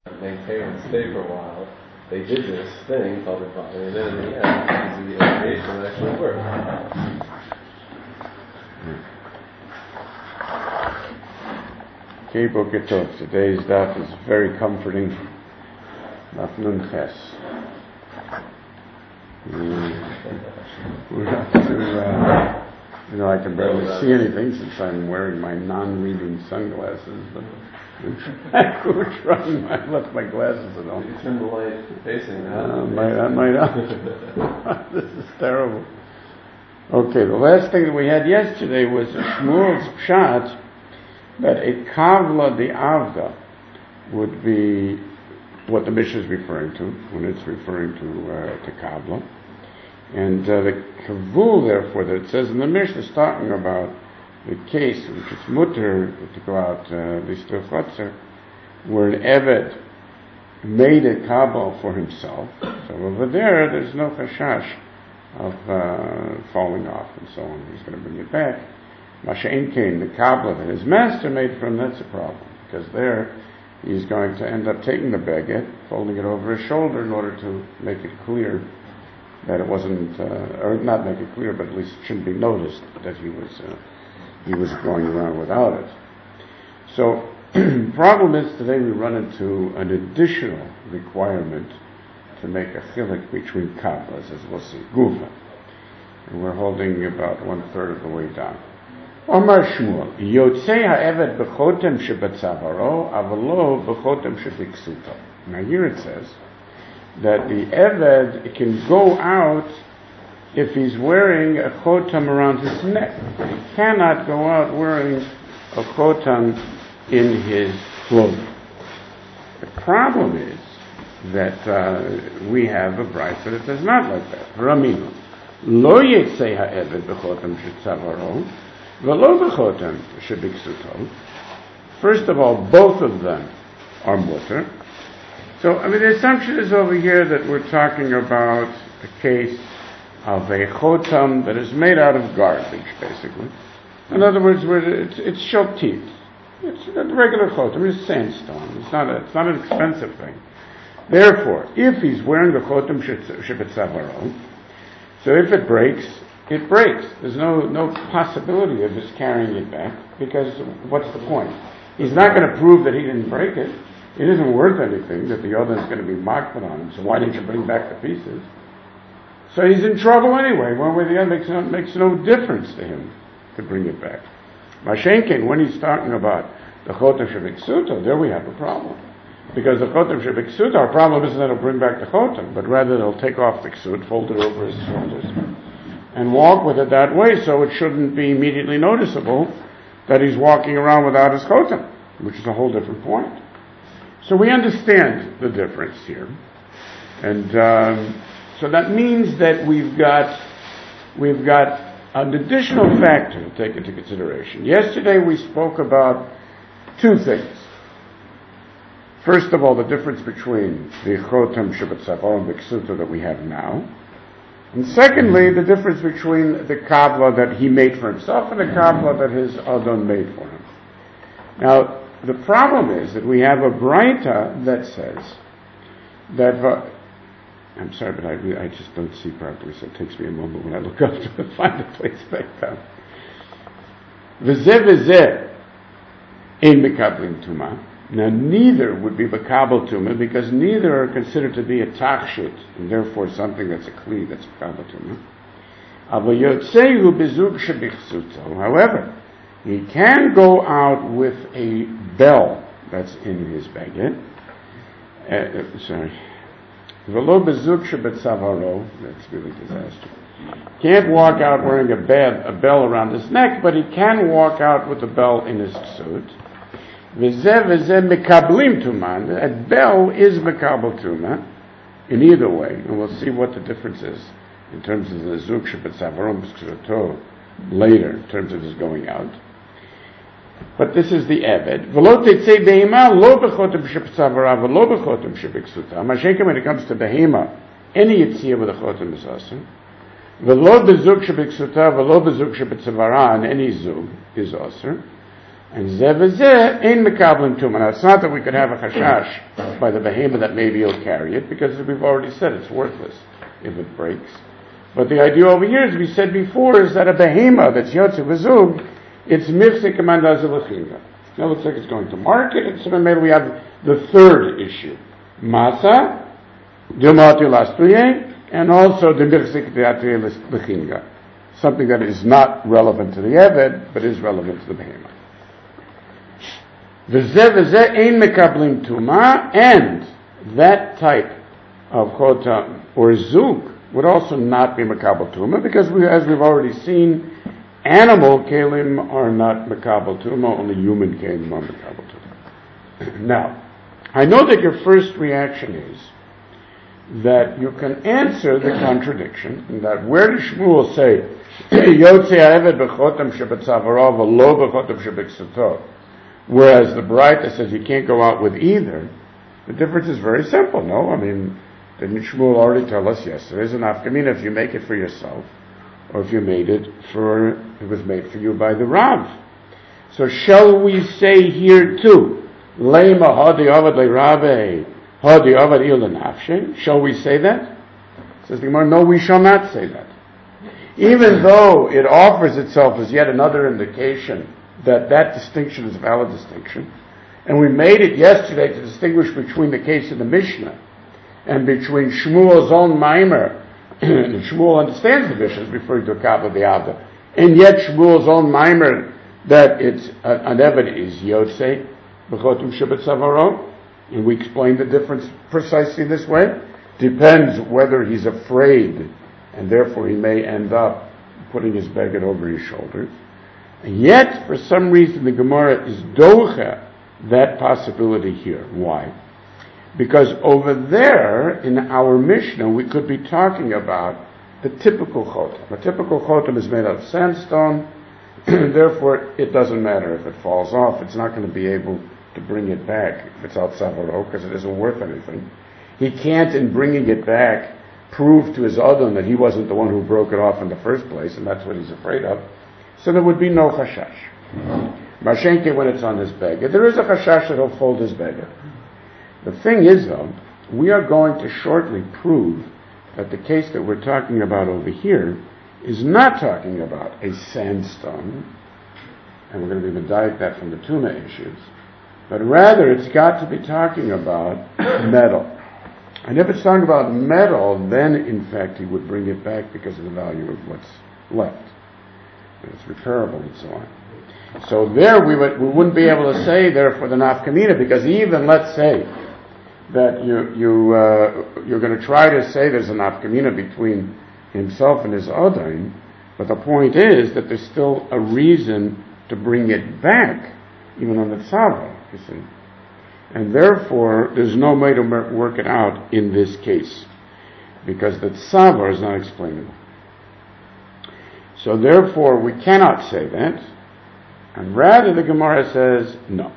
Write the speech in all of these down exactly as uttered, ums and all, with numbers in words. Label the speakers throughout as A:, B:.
A: maintain and stay for a while, they did this thing called embalming, and then in the end, because of the irrigation, it actually worked.
B: Okay, Boker Tov. Today's daf is very comforting. Daf Nun Ches. We're up to, uh, you know, I can barely see anything since I'm wearing my non-reading sunglasses, but we're trying. I left my glasses at home.
A: You turn the light facing that.
B: Uh, might, I might not. This is terrible. Okay, the last thing that we had yesterday was Shmuel's pshat that a kavla the avda would be what the Mishnah is referring to when it's referring to uh, to kavla, and uh, the kavul, therefore, that it says in the Mishnah is talking about the case in which it's mutter to go out l'shtor chotzer, where an eved made a kabel for himself. So over there, there's no chashash of uh, falling off and so on. He's going to bring it back. Masha'en kain, the kabel that his master made for him, that's a problem, because there he's going to end up taking the baguette, folding it over his shoulder in order to make it clear that it wasn't, uh, or not make it clear, but at least it shouldn't be noticed that he was uh, he was going around without it. So, the problem is today we run into an additional requirement to make a chilik between kablas, as we'll see, gufa. And we're holding about one third of the way down. Omar Shmuel, Yotzei ha'eved b'chotem shebetzavaro, avalo b'chotem shebiksuto. Now here it says that the eved can go out if he's wearing a chotam around his neck. He cannot go out wearing a chotam in his clothing. The problem is that uh, we have a brayta that does not like that. Raminu, lo yetzei ha'eved b'chotam shetzavaro, v'lo b'chotam shebiksuto. First of all, both of them are mutter. So, I mean, the assumption is over here that we're talking about a case of a chotam that is made out of garbage, basically. In other words, it's, it's shotit. It's a regular chotam. It's sandstone. It's not a, it's not an expensive thing. Therefore, if he's wearing the chotam shebetzavaro, so if it breaks, it breaks. There's no no possibility of his carrying it back, because what's the point? He's not going to prove that he didn't break it. It isn't worth anything that the other is going to be mocked on him. So why didn't you bring back the pieces? So he's in trouble anyway. One way or the other makes no, makes no difference to him to bring it back. Mashenkin, when he's talking about the chotam shebiksuto, there we have a problem. Because the chotam shebiksuto, our problem isn't that it'll bring back the chotam, but rather it'll take off the ksut, fold it over his shoulders, and walk with it that way, so it shouldn't be immediately noticeable that he's walking around without his chotam, which is a whole different point. So we understand the difference here. And um, so that means that we've got we've got an additional factor to take into consideration. Yesterday we spoke about two things. First of all, the difference between the chotam shebetzavaro and the ksuta that we have now. And secondly, the difference between the kabla that he made for himself and the kabla that his adon made for him. Now, the problem is that we have a brayta that says that, uh, I'm sorry, but I, I just don't see properly, so it takes me a moment when I look up to find the place back down. V'zeh v'zeh ein mekablim tumah. Now, neither would be mekabel tumah, because neither are considered to be a tachshit, and therefore something that's a kli, that's mekabel tumah. Avo yotzeihu bezug shebichsuto. However, he can go out with a bell that's in his baguette. Uh, sorry. V'lo bezug shebetzavaro. That's really disaster. Can't walk out wearing a, bed, a bell around his neck, but he can walk out with a bell in his suit. V'zeh v'zeh mekablim tumah. That bell is mekabel tumah in either way, and we'll see what the difference is in terms of the zug shebetzavaro b'sksuto later, in terms of his going out. But this is the eved. V'lo tetzei behema lo b'chotem shebetzavara v'lo b'chotem shebiksuta. Mashenka, when it comes to behema, any yitzia with a chotem is aser. V'lo b'zug shebiksuta v'lo b'zug shebetzavara, and any zug is aser. And zeh v'zeh ein mekablim tumah. Now, it's not that we could have a chashash by the behemoth that maybe he'll carry it, because we've already said it's worthless if it breaks. But the idea over here, as we said before, is that a behemoth that's yotze v'zug, it's mifsek amanda zelachinga. Now it looks like it's going to market, and so maybe we have the third issue. Masa, Dilmati Lastuye, and also the mifsek lechinga. Something that is not relevant to the Eved, but is relevant to the behemoth. V'zeh v'zeh ein mekablim tuma, and that type of chota or zug would also not be mekabel tuma, because we, as we've already seen, animal kelim are not mekabel tuma, only human kelim are mekabel tuma. Now, I know that your first reaction is that you can answer the contradiction, and that where does Shmuel say, Yotze ha'eved b'chotam shebetzavarav v'lo b'chotam shebeksuto, whereas the Braita says you can't go out with either? The difference is very simple, no? I mean, didn't Shmuel already tell us, yes, there is an afkamina if you make it for yourself, or if you made it for, it was made for you by the Rav. So shall we say here too, Leima hadi avad le'rabe, hadi avad il nafshe? Shall we say that? Says the Gemara, no, we shall not say that. Even though it offers itself as yet another indication that that distinction is a valid distinction, and we made it yesterday to distinguish between the case of the Mishnah and between Shmuel's own Maimer, and Shmuel understands the Mishnah is referring to a Kabbalah the Avda, and yet Shmuel's own Maimer that it's uh, an Eved is Yotze b'chotum shebetzavaro, and we explained the difference precisely this way. Depends whether he's afraid, and therefore he may end up putting his beged over his shoulders. And yet, for some reason, the Gemara is docha that possibility here. Why? Because over there, in our Mishnah, we could be talking about the typical chotam. A typical chotam is made out of sandstone, therefore it doesn't matter if it falls off. It's not going to be able to bring it back if it's out savaro, because it isn't worth anything. He can't, in bringing it back, prove to his Adam that he wasn't the one who broke it off in the first place, and that's what he's afraid of. So there would be no chashash. Mashenke, when it's on his beggar, there is a chashash that he'll fold his beggar. The thing is, though, we are going to shortly prove that the case that we're talking about over here is not talking about a sandstone, and we're going to be medayik that from the tuna issues, but rather it's got to be talking about metal. And if it's talking about metal, then in fact he would bring it back because of the value of what's left. It's repairable and so on. So there we, would, we wouldn't be able to say therefore the nafkamina, because even let's say that you, you, uh, you're going to try to say there's a nafkamina between himself and his Adain, but the point is that there's still a reason to bring it back, even on the tzava, you see. And therefore, there's no way to work it out in this case, because the tzava is not explainable. So therefore, we cannot say that, and rather the Gemara says, no.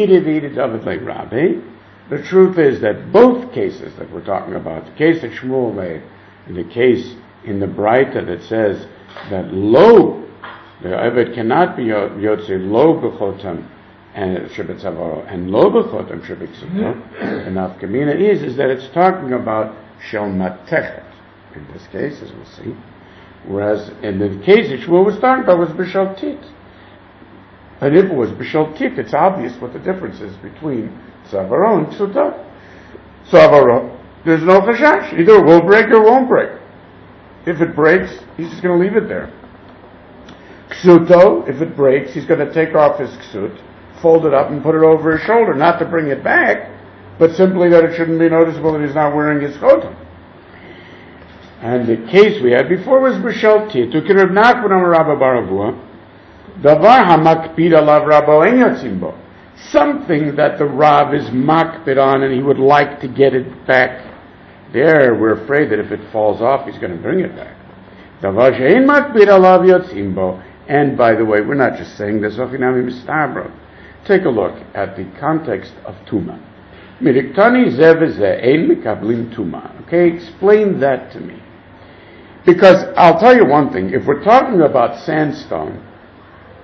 B: The truth is that both cases that we're talking about, the case that Shmuel made, and the case in the Braita that says that lo, the Eved cannot be Yotze lo b'chotam and shebetzavaro, and lo b'chotam shebeksuto, and nafkamina is, is that it's talking about shel matechet, in this case, as we'll see, whereas in the case that Shmuel was talking about was b'shel tit. And if it was b'shel tit, it's obvious what the difference is between tzavaro and ksuto. Tzavaro, there's no chashash. Either it will break or it won't break. If it breaks, he's just going to leave it there. Ksuto, if it breaks, he's going to take off his ksut, fold it up and put it over his shoulder, not to bring it back, but simply that it shouldn't be noticeable that he's not wearing his chotam. And the case we had before was b'shel tit. Ukirab Nachman Amar Rabba Baravua, davar hamakpid alav Rabbo ein yotzim bo. Something that the Rav is makpid on and he would like to get it back. There, we're afraid that if it falls off, he's going to bring it back. Davar she'ein makpid alav yotzim bo. And by the way, we're not just saying this. Take a look at the context of Tuma. Miriktani zeh ein mikablim Tuma. Okay, explain that to me. Because I'll tell you one thing. If we're talking about sandstone,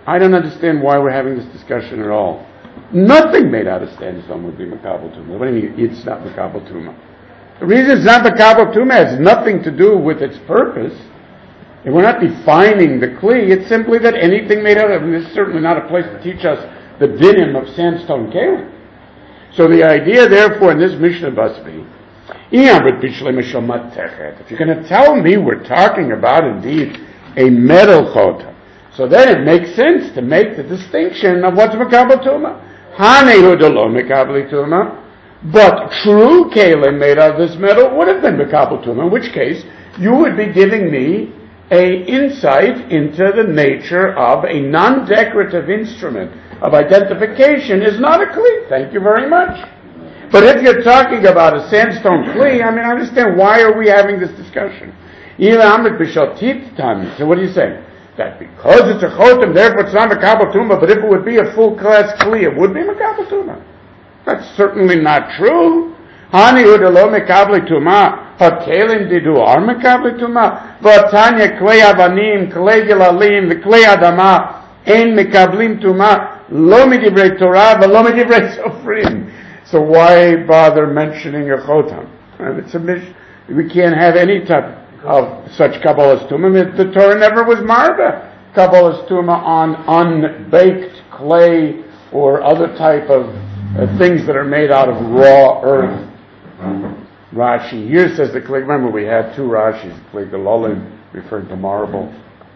B: I don't understand why we're having this discussion at all. Nothing made out of sandstone would be Makabel Tumah. What do you mean it's not Makabel Tumah? The reason it's not Makabel Tumah has nothing to do with its purpose. And we're not defining the Kli, it's simply that anything made out of, and this is certainly not a place to teach us the dinim of sandstone kalim. So the idea, therefore, in this Mishnah must be, if you're going to tell me we're talking about, indeed, a metal chotam, so then it makes sense to make the distinction of what's Makabel Tumah. Hanehu delo Makabel Tumah, but true kalim made out of this metal would have been Makabel Tumah, in which case you would be giving me a insight into the nature of a non-decorative instrument of identification is not a kli. Thank you very much. But if you're talking about a sandstone kli, I mean, I understand why are we having this discussion? So what do you say? That because it's a chotem, therefore it's not Makabel Tumah, but if it would be a full-class kli, it would be Makabel Tumah. That's certainly not true. Hani udelo Makabel Tumah. Hakelim didu are Makabel Tumah. V'atanya klei avanim, klei gilalim, the klei adama, ein Makablim Tumah. Lo midivrei Torah, v'lo midivrei Sofrim. So why bother mentioning a chotam? And it's a mish- we can't have any type of such Kabbalas Tumah. The Torah never was marba Kabbalas Tumah on unbaked clay or other type of uh, things that are made out of raw earth. Rashi here says the Kli. Remember, we had two Rashis. Kli Galalim referring to marble.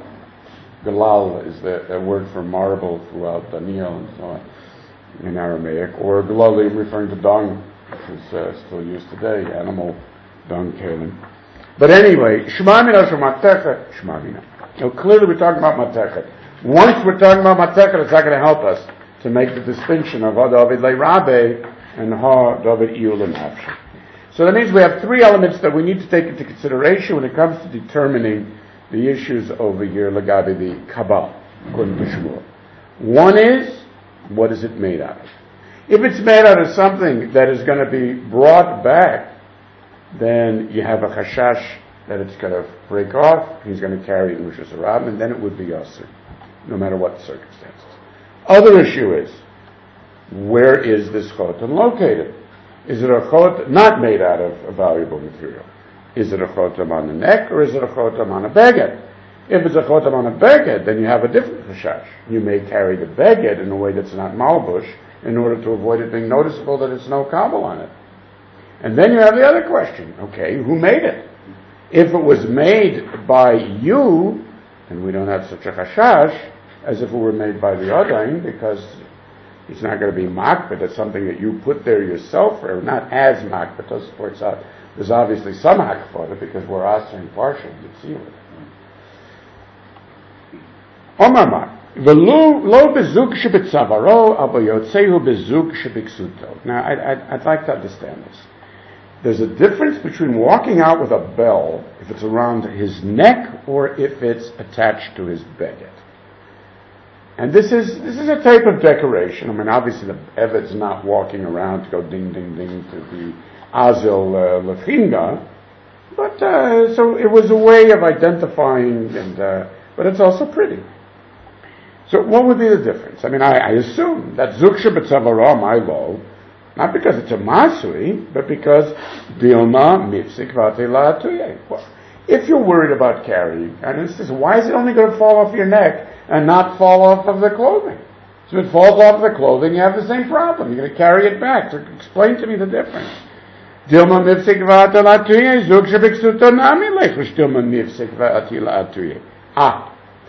B: Galal is the, the word for marble throughout Daniel and so on in Aramaic, or Galalim referring to dung, which is uh, still used today, animal dung kalim. But anyway, Shmamina Shmatechet, Shmamina. Now clearly we're talking about Matechet. Once we're talking about Matechet, it's not going to help us to make the distinction of Ha David Le Rabbe and Ha David Iyul Nafshi. So that means we have three elements that we need to take into consideration when it comes to determining the issues over here, Lagabi the Kabbalah, according to Shmuel. One is, what is it made out of? If it's made out of something that is going to be brought back, then you have a chashash that it's going to break off, he's going to carry it in Rosh Hashanah, and then it would be Yasser, no matter what the circumstances. Other issue is, where is this chotam located? Is it a chotam not made out of a valuable material? Is it a chotam on the neck, or is it a chotam on a beged? If it's a chotam on a beged, then you have a different chashash. You may carry the beged in a way that's not malbush, in order to avoid it being noticeable that it's no kabel on it. And then you have the other question. Okay, who made it? If it was made by you, then we don't have such a chashash as if it were made by the Adain, because it's not going to be makbet. It's something that you put there yourself, or not as makbet. Those points out there's obviously some hakfada because we're answering partial yitzil. Omar Mar. Lo bezuk shebetzavaro, abo yotzehu bezuk shebeksuto. Now, I'd, I'd, I'd like to understand this. There's a difference between walking out with a bell, if it's around his neck, or if it's attached to his beged. And this is this is a type of decoration. I mean, obviously the Eved's not walking around to go ding, ding, ding to the Azil uh, Lefinga, but uh, so it was a way of identifying, and uh, but it's also pretty. So what would be the difference? I mean, I, I assume that Zuksha B'Tzavara, my law, not because it's a Masui, but because Dilma Mipsik Vatila Atuye. Well, if you're worried about carrying, and it's just, why is it only going to fall off your neck and not fall off of the clothing? So if it falls off the clothing, you have the same problem. You're going to carry it back. So explain to me the difference. Dilma Mipsik Vatila Atuye, Zuksha B'Ksuto Nami Lechush Dilma Mipsik Vatila Atuye. Ah.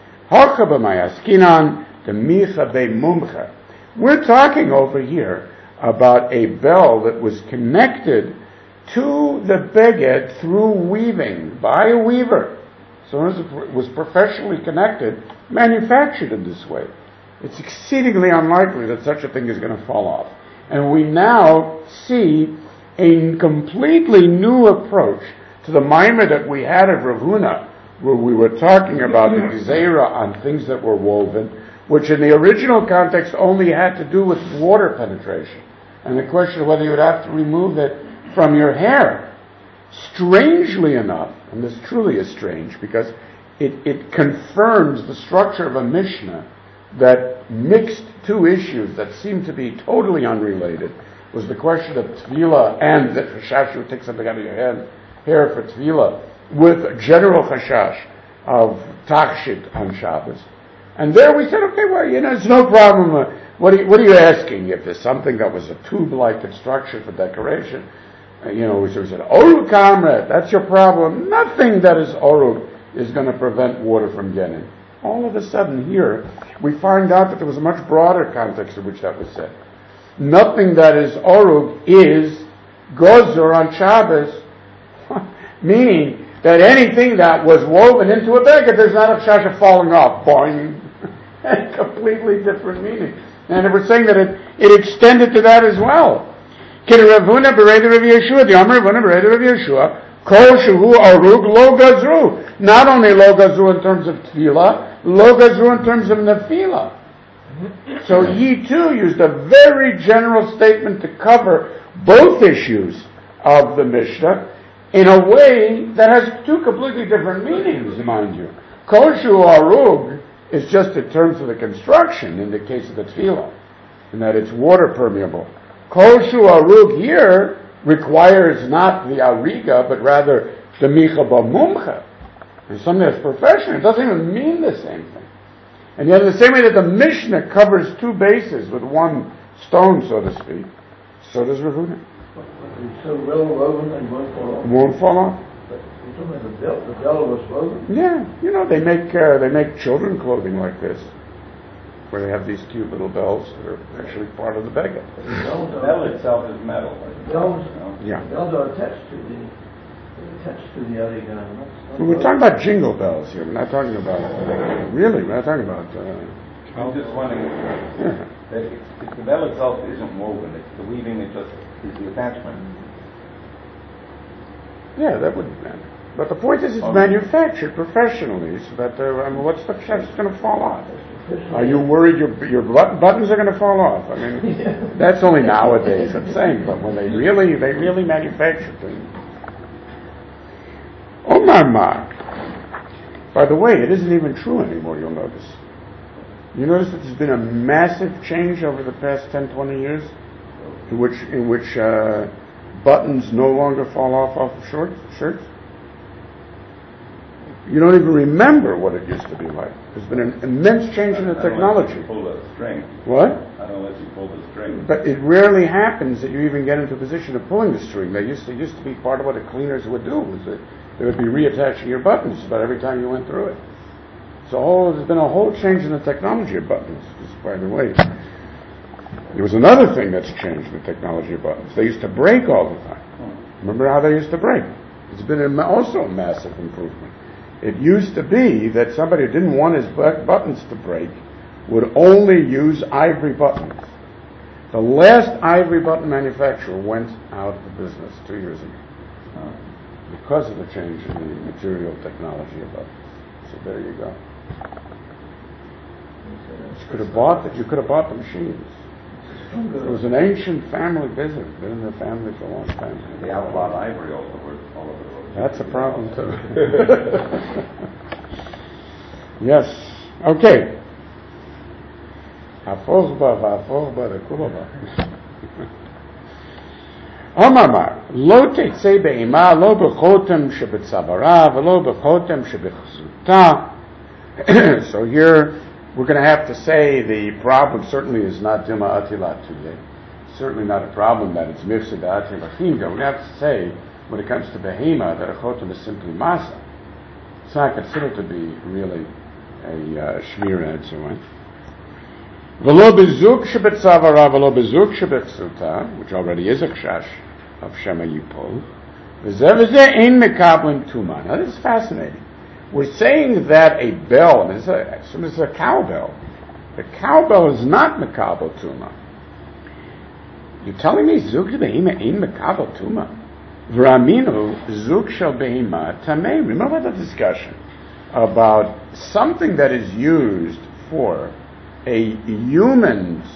B: The Mumcha. We're talking over here about a bell that was connected to the beged through weaving by a weaver. So it was professionally connected, manufactured in this way. It's exceedingly unlikely that such a thing is going to fall off. And we now see a completely new approach to the Maimah that we had of Rav Huna, where we were talking about the Gezerah on things that were woven, which in the original context only had to do with water penetration. And the question of whether you would have to remove it from your hair. Strangely enough, and this truly is strange, because it, it confirms the structure of a Mishnah that mixed two issues that seemed to be totally unrelated was the question of Tefillah and the chashash who takes something out of your head, hair for Tefillah, with general chashash of Tachshit on Shabbos. And there we said, okay, well, you know, it's no problem. Uh, what, are you, what are you asking? If there's something that was a tube-like construction for decoration, uh, you know, we said, Orug Kamret, that's your problem. Nothing that is Orug is going to prevent water from getting. All of a sudden here, we find out that there was a much broader context in which that was said. Nothing that is Orug is Gozer on Shabbos, meaning that anything that was woven into a beggar, there's not a chashash falling off, boing. Completely different meaning. And we're saying that it, it extended to that as well. Ravuna Bereda Rav Yeshua, the Amar Ravuna Bereda Rav Yeshua, Kol Shehu Arug Lo Gazru. Not only Lo Gazru in terms of Tefillah, Lo Gazru in terms of Nefila. So he too used a very general statement to cover both issues of the Mishnah in a way that has two completely different meanings, mind you. Kol Shehu Arug is just in terms of the construction in the case of the tefillah, in that it's water permeable. Kol Shehu Arug here requires not the ariga, but rather the micha b'mumcha. And something that's professional, it doesn't even mean the same thing. And yet in the same way that the Mishnah covers two bases with one stone, so to speak, so does Rav Huna.
C: It's so well woven and won't fall off.
B: Won't fall off.
C: The bell, the bell was woven.
B: Yeah, you know they make uh, they make children clothing like this, where they have these cute little bells that are actually part of the beggar.
D: The bell itself is metal.
C: The bells,
B: yeah.
C: The bells are attached to the attached to the other gun.
B: Well, we're talking about jingle bells here. We're not talking about uh, really. We're not talking about. Uh,
D: I'm just wondering
B: yeah.
D: that it's, it's the bell itself isn't woven. It's the weaving. It just is the attachment.
B: Yeah, that wouldn't matter. But the point is, it's oh. manufactured professionally, so that uh, I mean, what's the chance going to fall off? Are you worried your your buttons are going to fall off? I mean, yeah. That's only nowadays. I'm saying, but when they really they really manufacture things. Oh my mark. By the way, it isn't even true anymore. You'll notice. You notice that there's been a massive change over the past ten, twenty years, in which in which uh, buttons no longer fall off off of shorts, shirts. You don't even remember what it used to be like. There's been an immense change in the technology.
D: Pull the string.
B: What?
D: I don't let you pull the string.
B: But it rarely happens that you even get into a position of pulling the string. They used to it used to be part of what the cleaners would do. Was that they would be reattaching your buttons about every time you went through it. So oh, there's been a whole change in the technology of buttons. Just by the way, there was another thing that's changed in the technology of buttons. They used to break all the time. Remember how they used to break? It's been a, also a massive improvement. It used to be that somebody who didn't want his buttons to break would only use ivory buttons. The last ivory button manufacturer went out of business two years ago because of the change in the material technology of buttons. So there you go. You could have bought that. You could have bought the machines. It was an ancient family business. Been in the family for a long time.
D: They outlawed ivory all over all over the world.
B: That's a problem too. Yes. Okay. Hafozba v'hafozba the kulaba. Amar lo tetzei be'ima lo b'chotem shebetzavara v'lo b'chotem shebechzuta. So here we're going to have to say the problem certainly is not Dilma Atilat today. Certainly not a problem that it's Mifsad Atilat We're going to have to say, when it comes to Behema, that a chotem is simply Masa. It's not considered to be really a uh, Shmira and so on. V'lo bezuk shebetzavara v'lo bezuk shebechzuta, which already is a kshash of Shema Yipol. V'zeh v'zeh ein mekablim tuma. Now this is fascinating. We're saying that a bell, and it's a, it's a cowbell. The cowbell is not mekabel tuma. You're telling me zuk behema ein mekabel tuma? V'raminu zuk shel behema tamei. Remember the discussion about something that is used for a human's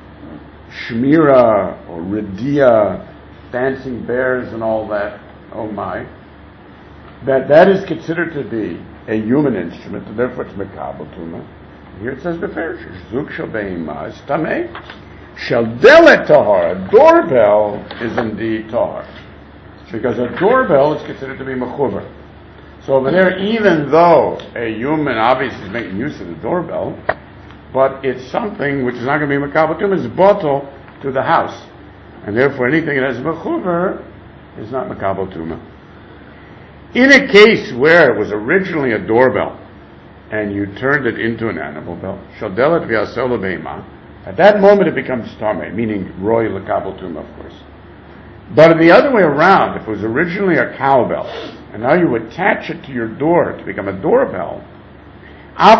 B: shmira or ridia, dancing bears and all that. Oh my. That that is considered to be a human instrument, and therefore it's mekabel tuma. Here it says beferish, zug shel behema is tamei. Shel delet tahar, a doorbell is indeed tahar. Because a doorbell is considered to be mechuber. So over there, even though a human obviously is making use of the doorbell, but it's something which is not going to be makabel tumah, it's bottle to the house. And therefore anything that has mechuber is not makabel tumah. In a case where it was originally a doorbell, and you turned it into an animal bell, shadelet v'yasel beima, at that moment it becomes tameh, meaning roy l'kabel tumah, of course. But the other way around, if it was originally a cowbell, and now you attach it to your door to become a doorbell, I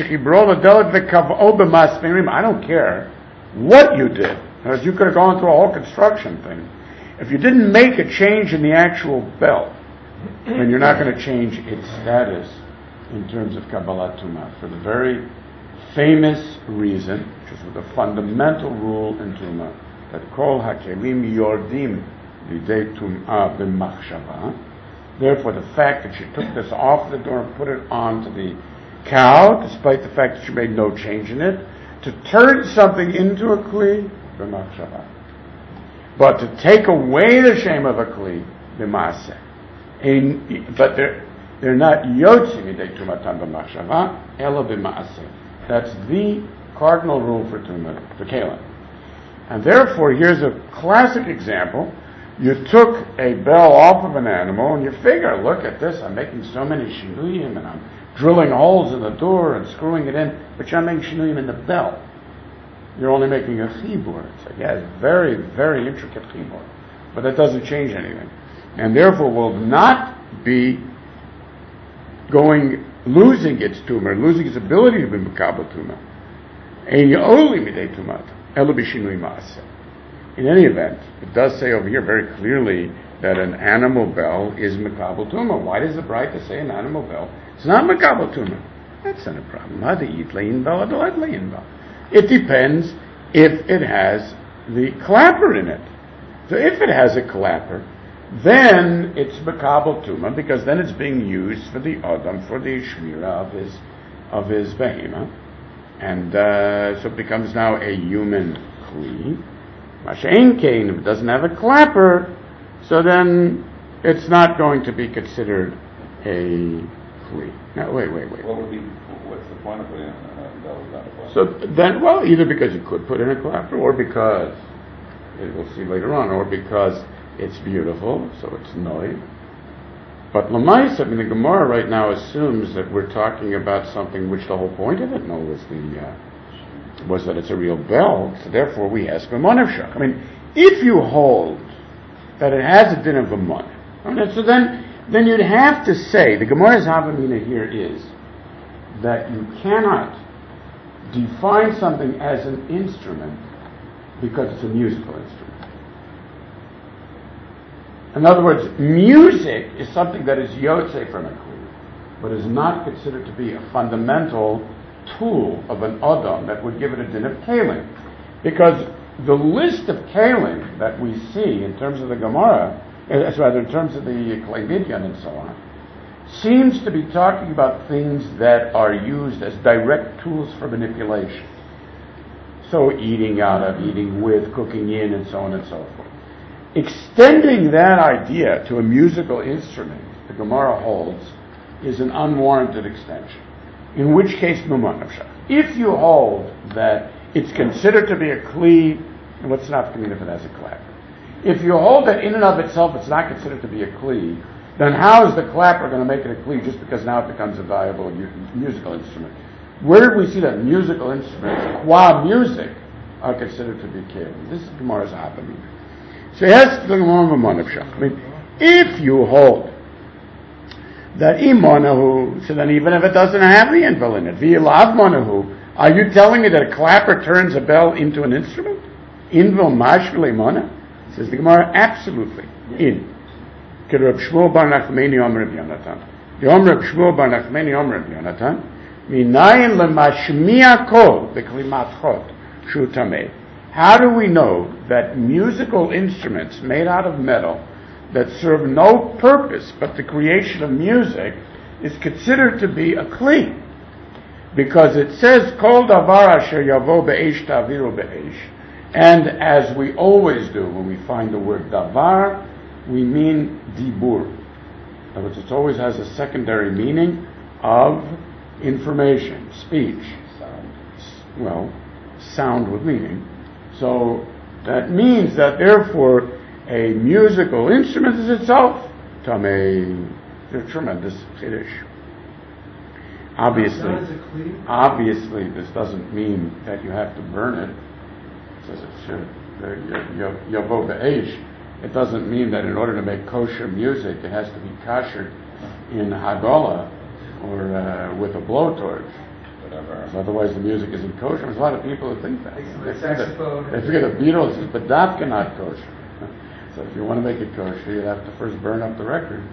B: don't care what you did, because you could have gone through a whole construction thing. If you didn't make a change in the actual bell, then you're not going to change its status in terms of Kabbalat Tumah, for the very famous reason, which is the fundamental rule in Tumah, that Kol HaKelim Yordim Lidei Tumah B'machshava. Therefore, the fact that she took this off the door and put it onto the cow, despite the fact that she made no change in it, to turn something into a Kli, B'machshava. But to take away the shame of a Kli, B'maseh. But they're, they're not Yotzi Midei Tumatan B'machshava, Elo B'maseh. That's the cardinal rule for Tumah, for Kalim. And therefore, here's a classic example. You took a bell off of an animal, and you figure, look at this, I'm making so many shinuyim, and I'm drilling holes in the door and screwing it in, but you're not making shinuyim in the bell. You're only making a chibur. It's like, yeah, it's very, very intricate chibur. But that doesn't change anything. And therefore will not be going, losing its tumor, losing its ability to be makabel tumah. And you only midei tumat. In any event, it does say over here very clearly that an animal bell is makabel tumah. Why does the Braita say an animal bell? It's not makabel tumah. That's not a problem. It depends if it has the clapper in it. So if it has a clapper, then it's makabel tumah, because then it's being used for the adam, for the shmira of his of his behema. And uh, so it becomes now a human kli. Mashein kain, if it doesn't have a clapper, so then it's not going to be considered a kli. Now, wait, wait, wait.
D: What would be, what's the point of putting in a bell without a clapper?
B: So then, well, either because you could put in a clapper, or because, we'll see later on, or because it's beautiful, so it's noi. But Lamaisa, I mean, the Gemara right now assumes that we're talking about something which the whole point of it, no, was the uh, was that it's a real bell. So therefore, we ask V'monav shach. I mean, if you hold that it has a din of V'monav, okay, so then then you'd have to say the Gemara's Havamina here is that you cannot define something as an instrument because it's a musical instrument. In other words, music is something that is yotze from a kli, but is not considered to be a fundamental tool of an adam that would give it a din of kalim. Because the list of kalim that we see in terms of the Gemara, as rather in terms of the Klei Midyan and so on, seems to be talking about things that are used as direct tools for manipulation. So eating out of, eating with, cooking in, and so on and so forth. Extending that idea to a musical instrument, the Gemara holds, is an unwarranted extension. In which case, Mumanav Shach. If you hold that it's considered to be a kli, and what's not mean if it has a clapper? If you hold that in and of itself it's not considered to be a kli, then how is the clapper going to make it a kli just because now it becomes a valuable musical instrument? Where did we see that musical instruments, qua music, are considered to be kli? This is Gemara's Havamina. So yes, the Gemara Mumanav Shach. I mean, if you hold that imanahu, so then even if it doesn't have the inval in it, v'yilav manahu, are you telling me that a clapper turns a bell into an instrument? Inval mashvil imana? Says the Gemara, absolutely. In. K'Rab Shmuel bar Nachmani Omer Reb Yonatan. The Omer Reb Shmuel bar Nachmani Omer Reb Yonatan. Minayin lemashmiya kol b'klimat chot shu tameh. How do we know that musical instruments made out of metal that serve no purpose but the creation of music is considered to be a kli? because it says, Kol davar asher yavo be'esh ta'viru be'esh. And as we always do when we find the word davar, we mean dibur. In other words, it always has a secondary meaning of information, speech. Sound. Well, sound with meaning. So that means that therefore a musical instrument is itself tamei. It's a tremendous chiddush. Obviously, obviously, this doesn't mean that you have to burn it. It says it should. Yavo be'esh. It doesn't mean that in order to make kosher music, it has to be kosher in Hagala or uh, with a blowtorch. Whatever. So otherwise, the music isn't kosher. There's a lot of people who think that. They think that they figure the Beatles is badavka not kosher. So if you want to make it kosher, you have to first burn up the record.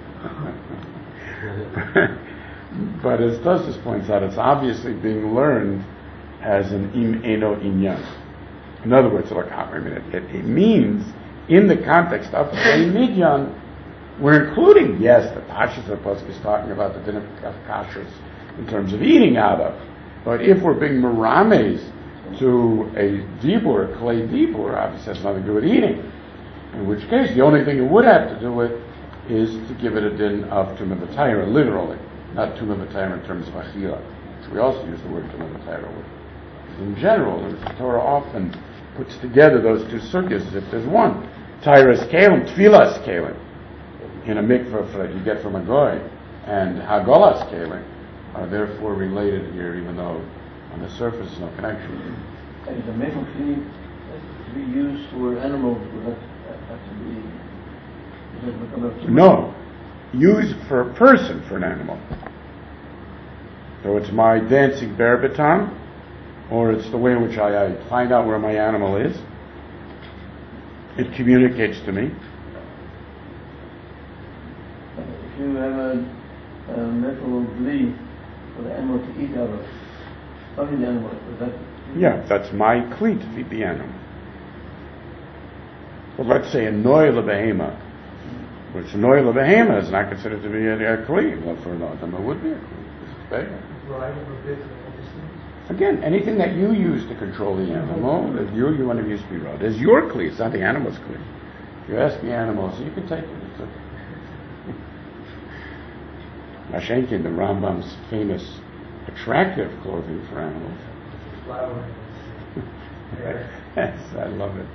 B: But as Tosfos points out, it's obviously being learned as an im eno inyan. In other words, look, I mean, it, it, it means in the context of Klei Midyan, we're including, yes, the Pashas of Posuk is talking about the din of kashrus in terms of eating out of. But if we're being merames to a dibur, Klei dibur, obviously has nothing to do with eating. In which case, the only thing it would have to do with is to give it a din of Tumah B'Tayra, literally, not Tumah B'Tayra in terms of Achila. So we also use the word Tumah B'Tayra with. In general, the Torah often puts together those two sugyas as if there's one. Tyrus Kalim, Tfilas Kalim, in a mikveh that you get from a goy, and Hagolas Kalim are therefore related here, even though on the surface there's no connection.
C: And the metal kli to be used for animals would have, have to be.
B: No, used for a person, for an animal. So it's my dancing bear baton, or it's the way in which I, I find out where my animal is. It communicates to me.
C: If you have a, a metal kli for the animal to eat out of, something the animal, is that?
B: Yeah, that's my kli to feed the animal. Well, let's say a noy lebehema, which a noy lebehema is not considered to be a, a kli. Well, for an autumn it would be a kli. It's bigger. Again, anything that you use to control the animal, that you, you want to use to be rod, is your kli. It's not the animal's kli. If you ask the animal, so you can take it. It's okay. Mashenkin, the Rambam's famous attractive clothing for animals.
E: Flower.
B: Yes, I love it.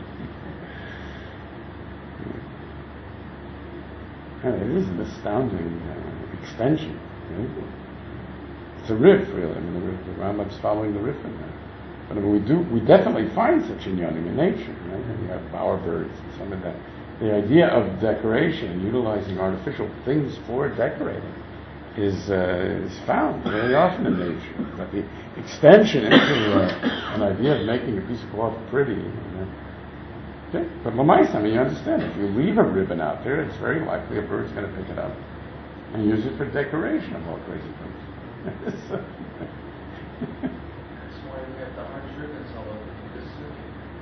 B: And it is an astounding uh, extension. Right? It's a riff, really. I mean, the, riff, the Rambam's following the riff in there. But I mean, we do, we definitely find such inyanim in nature, right? And you have bowerbirds and some of that. The idea of decoration, utilizing artificial things for decorating, is uh, is found very often in nature. But the extension into uh, an idea of making a piece of cloth pretty. You know, okay? But Lamais, I mean, you understand, if you leave a ribbon out there, it's very likely a bird's going to pick it up and use it for decoration of all crazy things.
E: That's why we have the orange ribbons all over this city.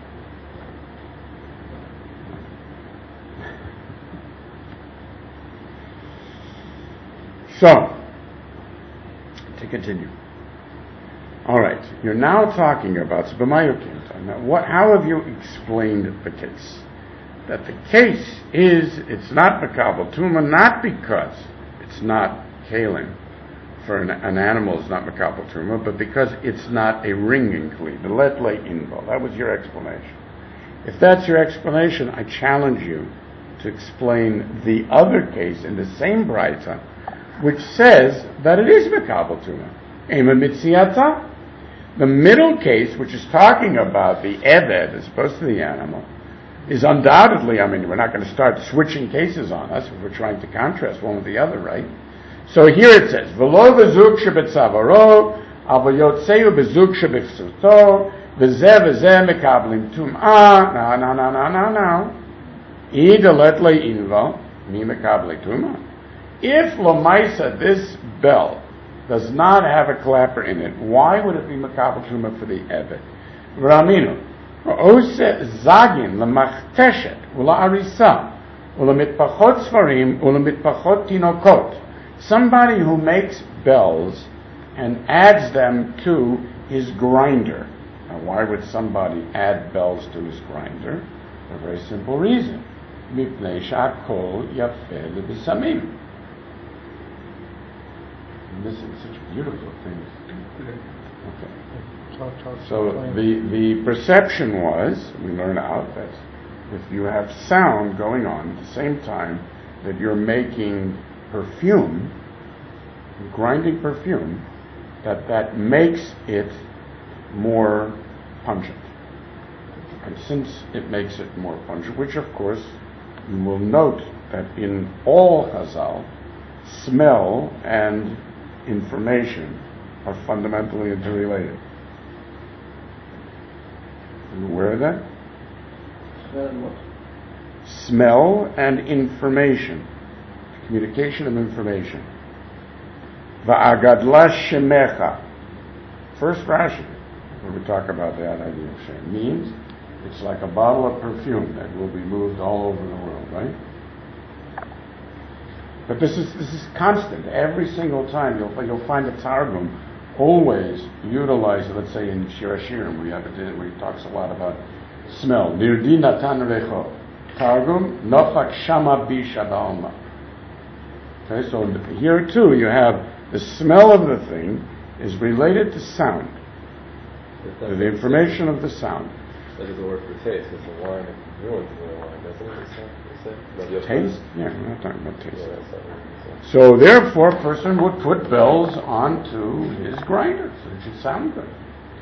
B: So, to continue. All right, you're now talking about B'mayukim. Now, what? How have you explained the case? That the case is it's not Makabel Tuma, not because it's not Kalim. For an, an animal is not Makabel Tuma, but because it's not a ringing kli, the let lay invo. That was your explanation. If that's your explanation, I challenge you to explain the other case in the same Braita, which says that it is Makabel Tuma. Ema mitziata. The middle case, which is talking about the Eved as opposed to the animal, is undoubtedly, I mean, we're not going to start switching cases on us if we're trying to contrast one with the other, right? So here it says, V'lo v'zuk shebetzavaro, al v'yotzeu b'zuk shebechsuto, v'zeh v'zeh mekablim tum'ah, now, now, now, now, now, now, ida let le'invo, mi mekabli tum'ah. If Lamaisa, this bell, does not have a clapper in it, why would it be mekabel tum'ah for the Evet? V'raminu, Ose zagin l'machteshet u'la'arisa u'lamitpachot svarim u'lamitpachot tinokot. Somebody who makes bells and adds them to his grinder. Now, why would somebody add bells to his grinder? For a very simple reason. Mipnei she'akol yafeh lebesamim. And this is such beautiful things. Okay. So the, the perception was, we learn out that if you have sound going on at the same time that you're making perfume, grinding perfume, that that makes it more pungent. And since it makes it more pungent, which of course you will note that in all Chazal, smell and information are fundamentally interrelated. Are you aware of that?
C: Smell and what?
B: Smell and information. Communication of information. Va'agadla shemecha. First Rashi, when we talk about that idea of Shem, means it's like a bottle of perfume that will be moved all over the world, right? But this is this is constant. Every single time you'll you'll find a Targum always utilize, let's say in Shir Hashirim, we have it where he talks a lot about smell. Nirdi natan recho. Targum nofak shama bi shadalma. Okay, so here too you have the smell of the thing is related to sound, to the information of the sound.
A: That is the word for taste. It's the wine that ruins the wine, doesn't it? It's not, it's not,
B: Taste? Yeah, we're not talking about taste.
A: Yeah, that's not what you said.
B: So therefore, a person would put bells onto his grinder so it should sound good.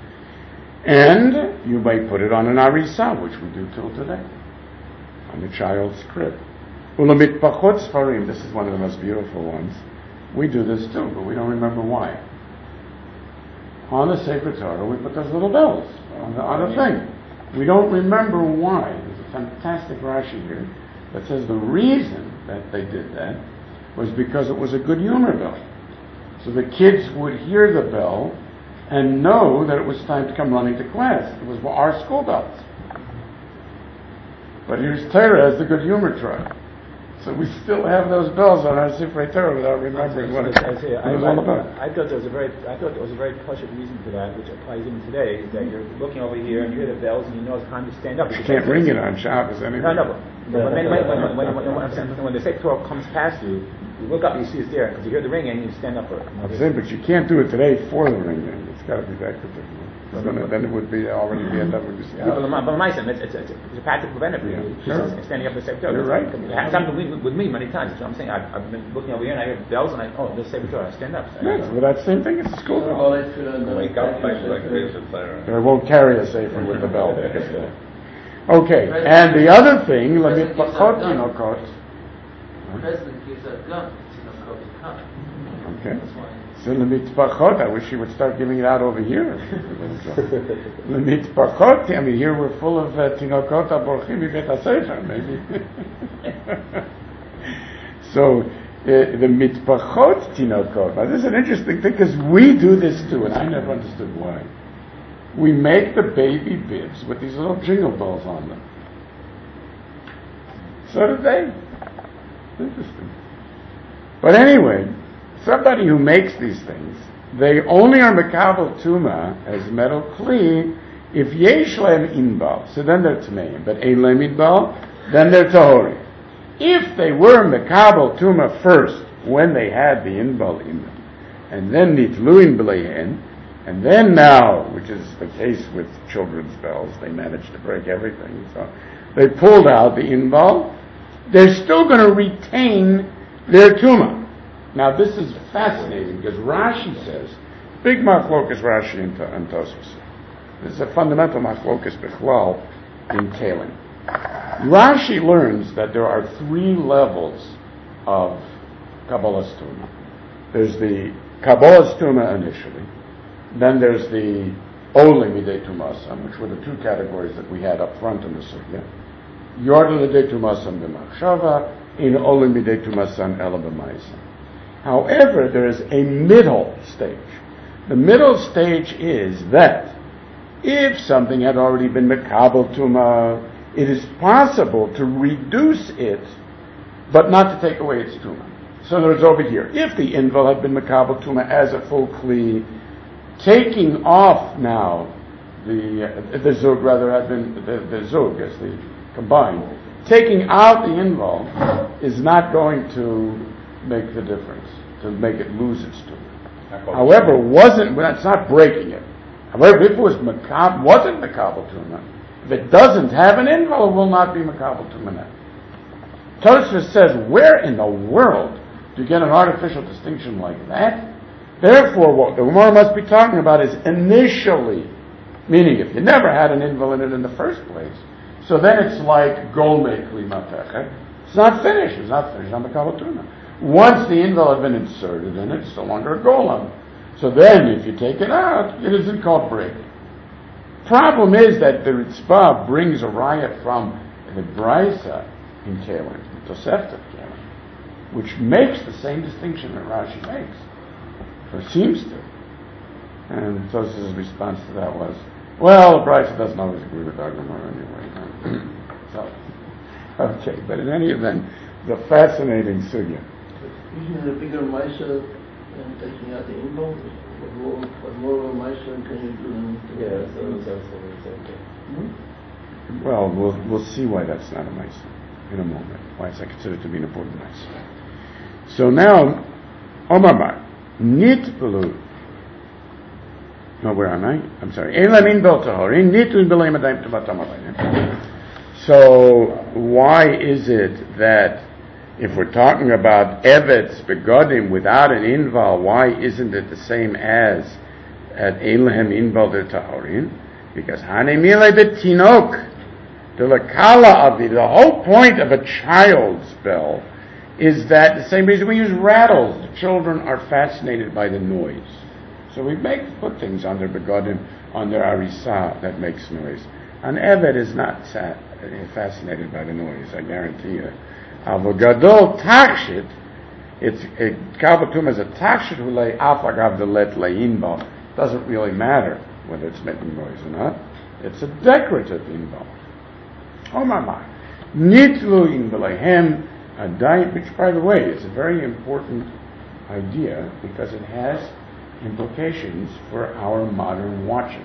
B: And you may put it on an arisa, which we do till today, on the child's crib. Ulamit pachot sfarim. This is one of the most beautiful ones. We do this too, but we don't remember why. On the Sacred Torah, we put those little bells on the, on the thing. We don't remember why. There's a fantastic Rashi here that says the reason that they did that was because it was a good humor bell. So the kids would hear the bell and know that it was time to come running to class. It was our school bells. But here's Torah as the good humor tribe. So we still have those bells on our Sifrei Torah without remembering what it,
D: I, say,
B: what
D: I,
B: it was
D: I,
B: all about.
D: I thought there was a very, I thought there was a very pashut reason for that, which applies even today. Is that you're looking over here and you hear the bells and you know it's time to stand up.
B: You can't ring it on Shabbos anyway.
D: No, no, but, but when, when, when, when, when, when, when, when the Sacred Torah comes past you, you look up and you see it's there because you hear the ringing and you stand up for it.
B: I'm saying, but you can't do it today for the ringing. It's got to be decorative. It's gonna, then it would be already be end up with this.
D: Yeah, but but my son, it's, it's, it's, it's a practical benefit for you.
B: Yeah, sure.
D: Just standing up the Sacred Torah.
B: You're right.
D: It happened with, with me many times. That's what I'm saying. I've, I've been looking over here and I hear bells and I, oh, there's Sacred Torah. I stand up.
B: Yes, but that same thing. It's a school bell.
C: Well, if, uh, the-
A: Wake up like like this and siren.
B: They won't carry a sefer with the bell. Okay, and the other thing, lamit pachot tinokot.
E: The president gives a gun to the Kobe.
B: Okay.
E: That's why.
B: So lemit pachot, I wish he would start giving it out over here. Lemit pachot, I mean, here we're full of uh, tinokot aborchim mibet hasefer, maybe. So, uh, the mitpachot tinokot. Now, this is an interesting thing because we do this too, and I never understood why. We make the baby bibs with these little jingle bells on them. So do they. Interesting. But anyway, somebody who makes these things, they only are mekabel tuma as metal kli if yesh lem inbal. So then they're tmeim. But ein lem inbal, then they're tahori. If they were mekabel tuma first, when they had the inbal in them, and then nitluin b'leihen, and then now, which is the case with children's bells, they managed to break everything. So they pulled out the inbal. They're still going to retain their tuma. Now this is fascinating because Rashi says, big machlokas Rashi and Tosfos. This is a fundamental machlokas bichlal in Kalim. Rashi learns that there are three levels of Kabbalah's tuma. There's the Kabbalah's tuma initially. Then there's the Olim Midei Tumasam, which were the two categories that we had up front in the Sugya. Yorda Midei Tumasam b'machshava, in Olim Midei Tumasam ela b'maisa. However, there is a middle stage. The middle stage is that if something had already been mekabel tuma, it is possible to reduce it, but not to take away its tuma. So there's over here. If the inval had been makabel tuma as a full kli, taking off now the uh, the zug rather had been the, the zug as the combined, taking out the inval is not going to make the difference, to make it lose its tuma. However, wasn't that's not breaking it. However, if it was makab wasn't makabel tuma, if it doesn't have an inval, it will not be makabel tuma now. Tosfos says, where in the world do you get an artificial distinction like that? Therefore, what the Gemara must be talking about is initially, meaning if you never had an inval in it in the first place, so then it's like golmei kli matechet. It's not finished. It's not finished on the makabel tuma. Once the inval had been inserted in it, it's no longer a golem. So then, if you take it out, it isn't called break. Problem is that the Ritzvah brings a raya from the Brisa in Kalim, the Tosefta of Kalim, which makes the same distinction that Rashi makes, or seems to. And Tosef's response to that was, well, the Brisa doesn't always agree with our Gemara anyway. So, okay, but in any event, the fascinating sugya.
C: Isn't it a bigger Maisa than taking out the inval? What more, what more of a Maisa can you do than to
A: Yeah, so that's what we said.
C: Hmm?
B: Well, we'll we'll see why that's not a Maisa in a moment. Why is that considered to be an important Maisa? So now, Omar Nitbelu. No, where am I? I'm sorry. Elamin bel tahorin nitun b'leim adayim t'vat. So why is it that if we're talking about Evetz begodim without an inval, why isn't it the same as at Eilhem inval der tahorin? Because hanemile betinok, the lakala of the the whole point of a child's bell is that the same reason we use rattles. The children are fascinated by the noise. So we make put things on their begodim, on their arisa that makes noise. An Evet is not sa- fascinated by the noise, I guarantee you. Avogadol takshit, it's a kabbatum is a takshit who lay afagav the let leinbal. Doesn't really matter whether it's making noise or not. It's a decorative inbal. Oh my my. Nitlu in belehem adai, which by the way is a very important idea because it has implications for our modern watches.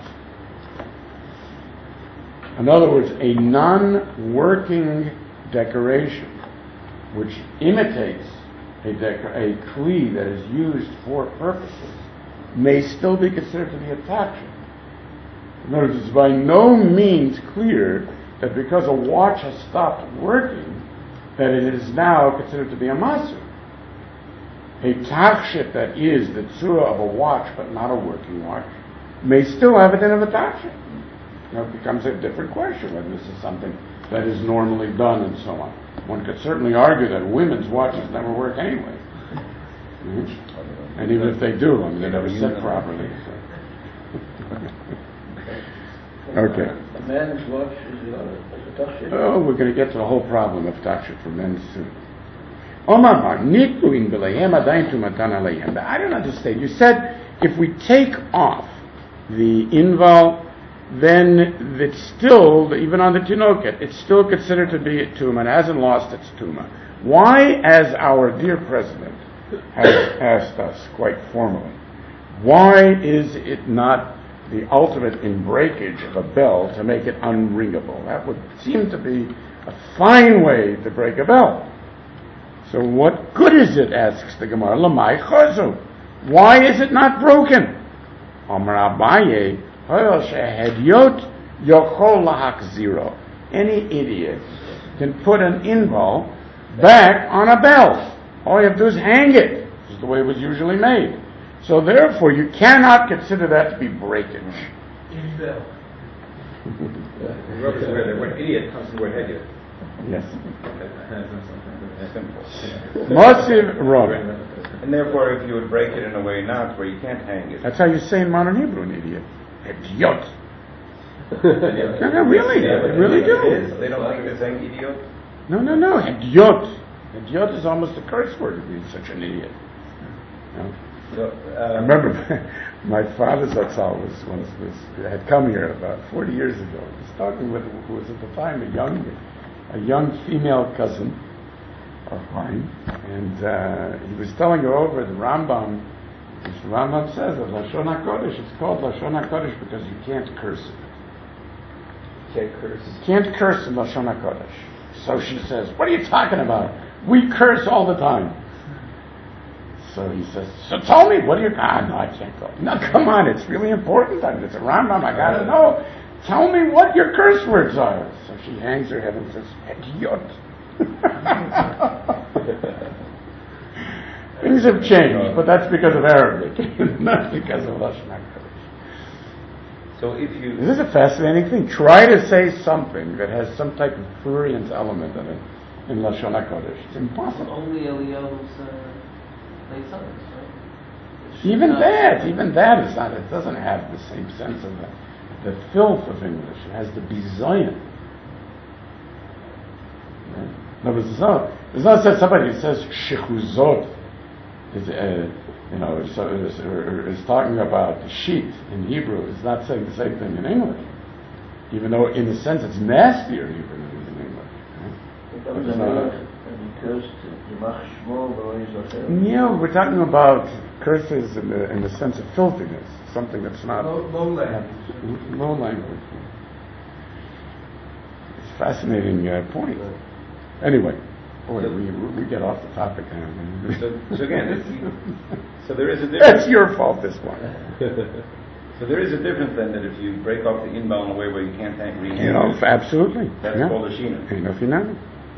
B: In other words, a non-working decoration which imitates a, decor- a kli that is used for purposes may still be considered to be a taksha. In other words, it's by no means clear that because a watch has stopped working, that it is now considered to be a maser. A takshit that is the tzura of a watch but not a working watch may still have a din of a takshit. Now it becomes a different question whether this is something that is normally done and so on. One could certainly argue that women's watches never work anyway. Mm-hmm. And even if they do, I mean, they're never set properly. So. Okay.
C: A man's watch is a, is a takshit.
B: Oh, we're going to get to the whole problem of takshit for men soon. I don't understand. You said if we take off the inval, then it's still, even on the tinoket, it's still considered to be a tuma and hasn't lost its tuma. Why, as our dear president has asked us quite formally, why is it not the ultimate in breakage of a bell to make it unringable? That would seem to be a fine way to break a bell. So what good is it, asks the Gemara, Lamai Chozu? Why is it not broken? Amar Abaye, Hoyel Shehedyot Yochol Lahachziro. Any idiot can put an inval back on a bell. All you have to do is hang it. This is the way it was usually made. So therefore, you cannot consider that to be breakage.
E: Inval.
D: The word idiot comes from the word hedyot.
B: Yes.
D: Simple.
B: Massive Rav.
F: And therefore, if you would break it in a way not where you can't hang it.
B: That's how you say in modern Hebrew, an idiot. Idiot. No, no, really. They really do.
F: They don't think they're saying idiot?
B: No, no, no. Idiot. Idiot is almost a curse word to be such an idiot. No?
F: So,
B: I
F: uh,
B: remember my father Zatzal was once was had come here about forty years ago. He was talking with who was at the time a young a young female cousin Chaim, and uh, he was telling her over the Rambam. The Rambam says that Lashon HaKodesh, it's called Lashon HaKodesh because you can't curse it.
A: Can't curse.
B: You can't curse in Lashon HaKodesh. So she says, what are you talking about? We curse all the time. So he says, so tell me, what do you... Ah, no, I can't go. No, come on, it's really important. I mean, it's a Rambam, I gotta know. Tell me what your curse words are. So she hangs her head and says, Idiot. Things have changed, but that's because of Arabic, not because of Lashon HaKodesh.
F: So if you...
B: This is a fascinating thing. Try to say something that has some type of prurient element in it in Lashon HaKodesh. It's impossible.
E: Only Eliyahu's uh, late sons, right?
B: Even that, even that is not, it doesn't have the same sense of the, the filth of English. It has the bizayon. No, but it's not, it's not that somebody who says shechuzot is, uh, you know, is, is, is talking about sheet in Hebrew. It's not saying the same thing in English. Even though in a sense it's nastier in Hebrew than it is in English. Yeah, we're talking about curses in the, in the sense of filthiness, something that's not
A: low, low language.
B: Low language. It's a fascinating uh, point. Anyway, boy,
F: so,
B: we we get off the topic now.
F: So, so again, if you, so there is a difference.
B: That's your fault, this one.
F: So there is a difference then that if you break off the inbound in a way where you can't re
B: You know, absolutely.
F: that's
B: yeah.
F: called a shina.
B: You know, if you know.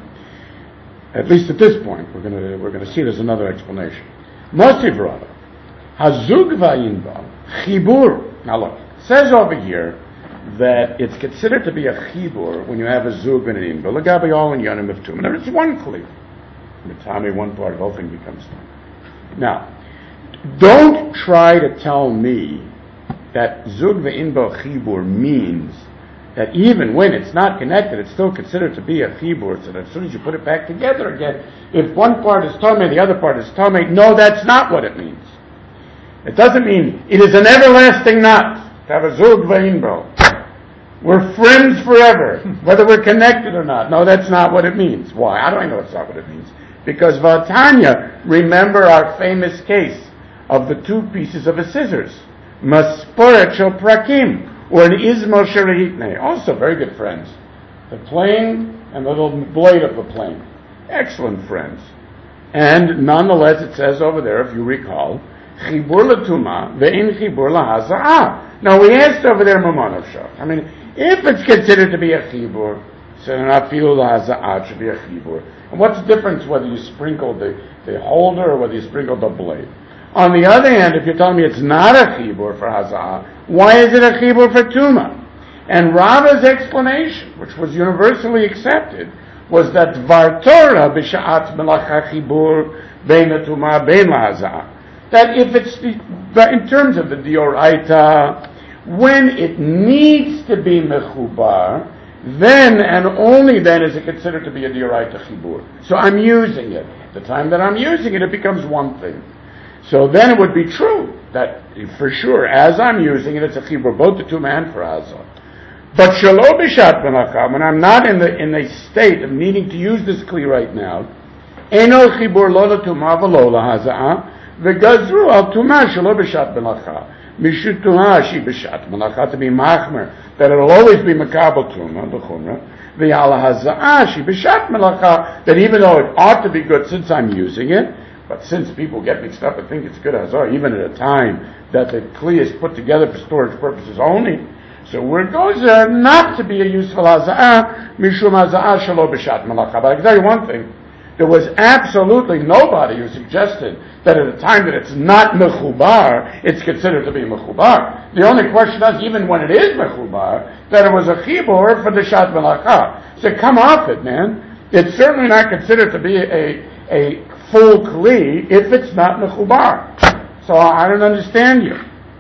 B: At least at this point, we're gonna we're gonna see there's another explanation. Mosiv Rava, Hazug va'inbal chibur. Now look, it says over here that it's considered to be a chibur when you have a zug and an inbal. L'gabi all in yanim of tum. There is one kli. Mitami, one part of the whole thing becomes done. Now, don't try to tell me that zug ve'inbal chibur means that even when it's not connected, it's still considered to be a chibur, so that as soon as you put it back together again, if one part is tamei, the other part is tamei. No, that's not what it means. It doesn't mean it is an everlasting knot to have a zug ve'inbal. We're friends forever, whether we're connected or not. No, that's not what it means. Why? How do I know it's not what it means? Because Vatanya, remember our famous case of the two pieces of a scissors. Masporet shel prakim, or an izmo sherehitne. Also very good friends. The plane and the little blade of the plane. Excellent friends. And nonetheless, it says over there, if you recall, chibur l'tuma ve'in chibur lahaza'ah. Now we asked over there, Mamonov Shach. I mean, if it's considered to be a chibur, so afilu lahaza'ah should be a chibur. And what's the difference whether you sprinkle the, the holder or whether you sprinkle the blade? On the other hand, if you're telling me it's not a chibur for haza'ah, why is it a chibur for tuma? And Rava's explanation, which was universally accepted, was that dvar Torah b'sha'at melacha chibur bein tuma bein lahaza'ah. That if it's the, but in terms of the dioraita, when it needs to be mechubar, then and only then is it considered to be a dioraita chibur. So I'm using it. At the time that I'm using it, it becomes one thing. So then it would be true that for sure, as I'm using it, it's a chibur both to tuma and for hazah. But shelo b'shat melacha, when I'm not in the in a state of needing to use this kli right now, eno chibur lo l'tuma v'lo lahazah. V'gazru al tuma shelo b'shat melacha. Mishut tuma shi b'shat melacha, to be machmer, that it'll always be makabel tuma, b'chumra. V'al haza'ah shi b'shat melacha, that even though it ought to be good since I'm using it, but since people get mixed up and think it's good hazah, even at a time that the kli is put together for storage purposes only, so where it goes uh, not to be a useful haza'ah, mishum haza'ah shelo b'shat melacha. But I can tell you one thing, there was absolutely nobody who suggested that at a time that it's not mechubar, it's considered to be mechubar. The only question is, even when it is mechubar, that it was a chibur for the shat melacha. So come off it, man. It's certainly not considered to be a, a full kli if it's not mechubar. So I don't understand you.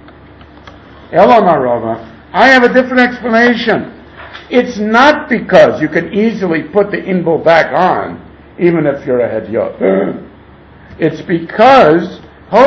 B: Ela Marava, I have a different explanation. It's not because you can easily put the inbal back on, even if you're a hedyot. It's because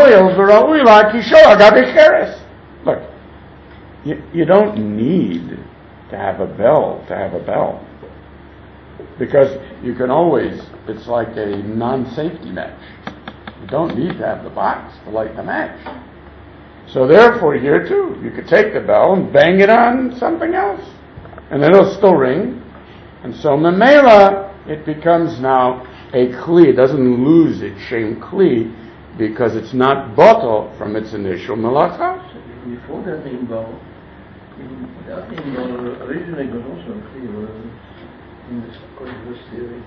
B: look, you, you don't need to have a bell to have a bell. Because you can always, it's like a non-safety match. You don't need to have the box to light the match. So therefore here too, you could take the bell and bang it on something else. And then it'll still ring. And so Memela, it becomes now a kli. It doesn't lose its shem kli because it's not bottle from its initial melacha.
C: Before that inbal, that inbal originally was also a kli in this this theory.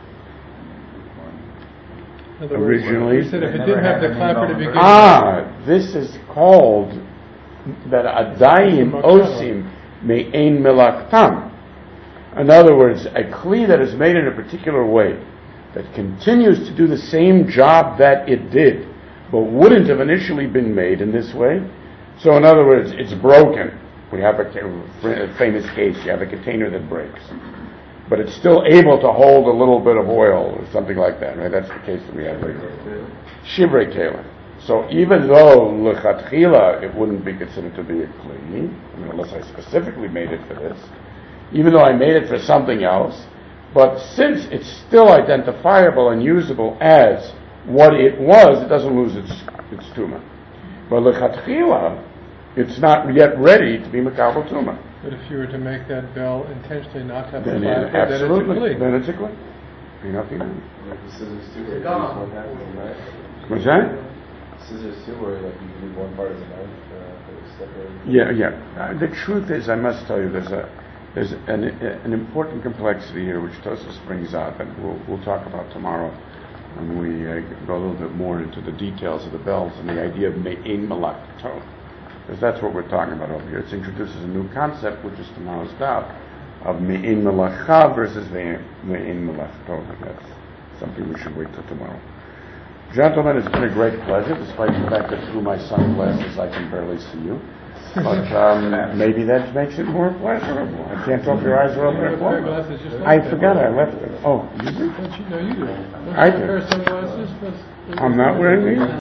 B: Originally,
G: you said if it didn't have the clapper to begin with.
B: Ah, this is called that adayim osim me'ein melaktam. In other words, a kli that is made in a particular way, that continues to do the same job that it did, but wouldn't have initially been made in this way. So in other words, it's broken. We have a, a famous case, you have a container that breaks. But it's still able to hold a little bit of oil or something like that, right? That's the case that we have right now. Shivrei kelim. So even though lechatchila it wouldn't be considered to be a kli, I mean, unless I specifically made it for this, even though I made it for something else, but since it's still identifiable and usable as what it was, it doesn't lose its its tuma. But lechatchila, it's not yet ready to be mekabel tuma.
G: But if you were to make that bell intentionally not to have
B: Then
G: a
B: it,
G: clapper,
B: absolutely,
G: then it's a
B: then
G: kli.
B: it's a kli. Nothing.
A: Like the scissors too, where you use one half as a knife.
B: What's that?
A: Scissors too, where like you use one part as a knife, uh, it's separated.
B: Yeah, yeah. Uh, the truth is, I must tell you, there's a there's an an important complexity here which Tosfos brings out, and we'll we'll talk about tomorrow when we uh, go a little bit more into the details of the bells and the idea of me'ein melakto. Because that's what we're talking about over here. It introduces a new concept, which is tomorrow's daf, of me'ein melacha versus me'ein melachto. That's something we should wait till tomorrow. Gentlemen, it's been a great pleasure, despite the fact that through my sunglasses I can barely see you. But um, maybe that makes it more pleasurable. I can't tell if your eyes are open or closed. I forgot I left them. Oh, you did?
G: Don't you know you do? Don't
B: I
G: you
B: do.
G: wear sunglasses? That's-
B: I'm not wearing these?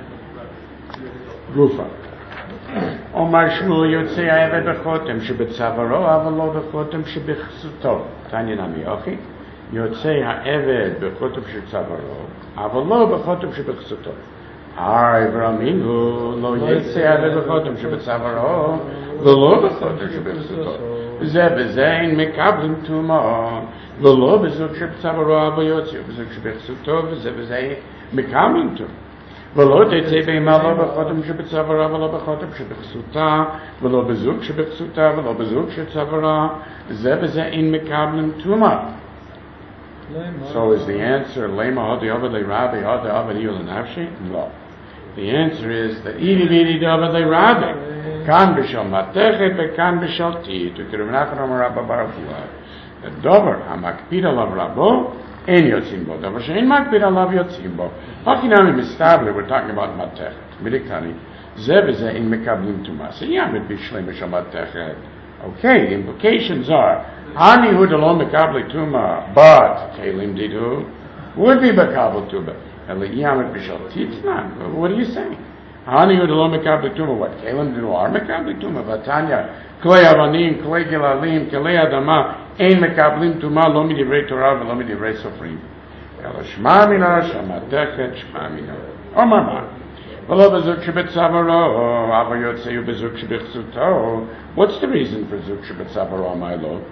B: Gufa. Omar Shmuel Yotzei Ha'eved B'chotem Shebetzavaro אבל לא בחותם שבכסותו. תעניין נמי, אוקיי? יוצא העבד בחותם שבצווארו אבל לא בחותם שבכסותו. הרי ברמינו לא יצא העבד בחותם שבצווארו ולא בחותם שבכסותו. זה בזה אין מקבלים תרומה ולא בזוג שבצווארו אבל יוצא בזוג שבכסותו וזה בזה מקבלים תרומה. ולא תצא בהמה לא בחותם שבצווארה ולא בחותם שבכסותה ולא בזוג שבכסותה ולא בזוג שבצווארה זה וזה אין מקבלים תרומה. So is the answer lema hodi avad le'rabi hodi avad iyu l'nafshi? No. The answer is that idi vidi avad le'rabi kan b'shal matechet v'kan b'shal tit u'kirim nachan amar Rabba bar Abua the dover hamakpid alav rabo ein yotzim bo dover she'ein makpid alav yotzim bo hakinami mistabli we're talking about matechet midikani ze v'ze in mekablim tuma so yamid b'shlem b'shal matechet. Okay, the implications are Hani hu delon mekabli tuma, but kelim didu would be mekabel tuma. Eliyamet b'shal titnan. What are you saying? Hani hu delon mekabli tuma. What kelim didu are mekabli tuma? Vatanya klei avanim, klei gilalim, klei adama ein mekablim tuma lo midivrei Torah v'lo midivrei sofrim. Ela shma mina shamatechet shma mina. Omar ma. What's the reason for Zuk Shebetzavaro, my Lord?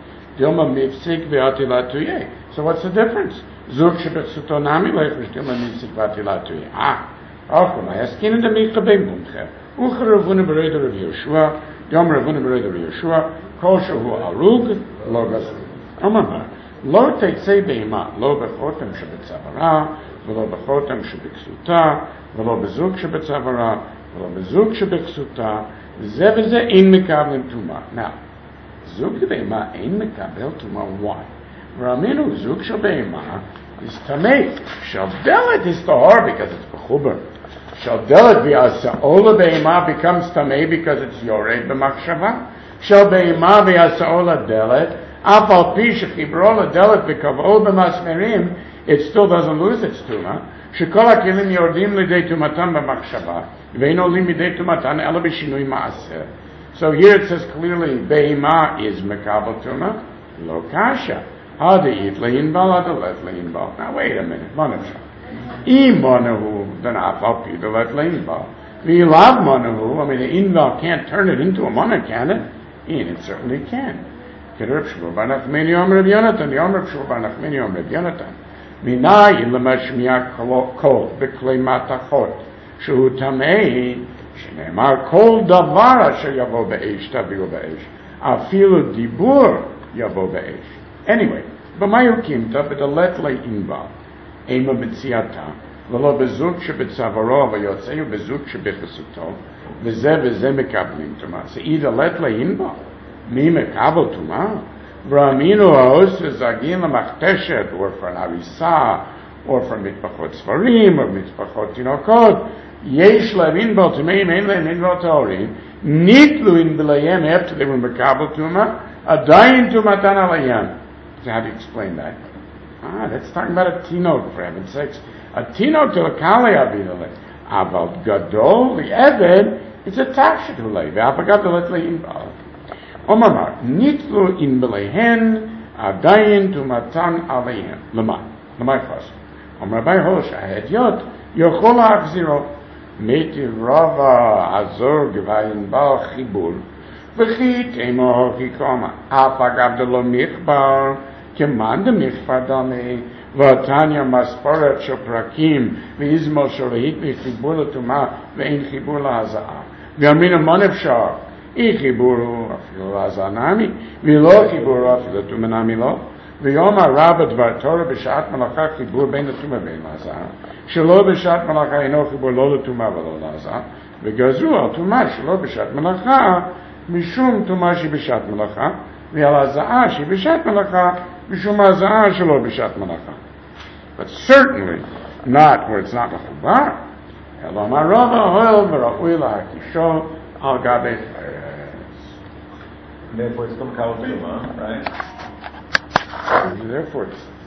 B: So what's the difference? Zuk Shebetzuto Nami Leifrish Dilma Mifsik Vatilatuye. Ah, okay, I ask in the Mikha Bimbunche. Ucher Ravuna Bereder of Yeshua, Yom Ravuna Bereder of Yeshua, Koshahu Arug, Logas. Omar, Lo Teitzei Beima, Lo Bechotem Shebetzavara, Velo Bechotem Shebeksuta, ולא בזוג שבצווארה, ולא בזוג שבכסותה, זה וזה אין מקבלים תרומה. Now, זוג בהמה אין מקבל תרומה, why? ראמינו, זוג של בהמה is tamei. של דלת is tahor because it's בחובר. של דלת והסאולה בהמה becomes tamei because it's יורד במחשבה. של בהמה והסאולה דלת, אף על פי שחיברו לדלת וכבעו במסמרים, it still doesn't lose its tuma. שכל הכלים יורדים לידי תומתן במחשבה, ואין עולים לידי תומתן אלא בשינוי מעשה. So here it says clearly, בהמה is מקבל תומה, לא קשה. Hada eat lein bal, hada let lein bal. Now wait a minute, manahu. I manahu, then I'll help you to let lein bal. We love manahu. I mean, the inbal can't turn it into a mana, can it? And it certainly can. Kedrib shul banachmeni yom Reb Yonatan, yom Reb shul banachmeni yom Reb Yonatan. Minai lemashmiya kol beklei matachot shehu tamei shenemar kol davar asher yavo be'esh taviu be'esh afilu dibur yavo be'esh. Anyway, b'mayu kimta b'dalet le inbal ema b'tziata v'lo bezuk shebetzavaro v'yotzeyu bezuk shebechasuto v'zeh v'zeh mekablim tuma. So either let le inbal mi mekabel tuma Brahminu haos zagin l'machteshet, or for an arisa, or for mitpachot svarim, or mitpachot tinokot. Yesh levin bal tumeim, ein levin bal taorim. Nitlu in bilayim after they were mekabel tuma, adayin tumatan alayim. So how do you explain that? Ah, that's talking about a tinok, for heaven's sakes. A tinok to a kali avidale. About gadol, the eved, it's a tashit hulei. Ve'apagat let le'im bal. Omar, nitlu in belehen, adayin to matan aleihem. Lama, lama first. Omar by Hosh, ahediot, yochol ha'achziro, meti rava azor gvayin bal chibur, v'chi temo hochikoma, apagav de lo michbar, keman de michbar dame, v'atanya masporet shoprakim, v'izmo shorehit michibur l'tuma, v'ein chibur la'azah. V'yamina monev shar, I chiburu afilu azanami, v'lo chiburu afilu tumenami lo, v'yoma rabba dvar Torah b'shat malacha chibur bein l'tuma bein l'azah, shelo b'shat malacha ino chibur lo l'tuma v'lo l'azah, v'gazru al tuma shelo b'shat malacha, mishum tuma shi b'shat malacha, v'al azah shi b'shat malacha, mishum azah shelo b'shat malacha. But certainly not where it's not l'chubar. Elom ha'rova hoel v'ra'ui l'ha'kisho al gabe.
F: Therefore, it's still Kal Tuma, right?
B: Therefore, it's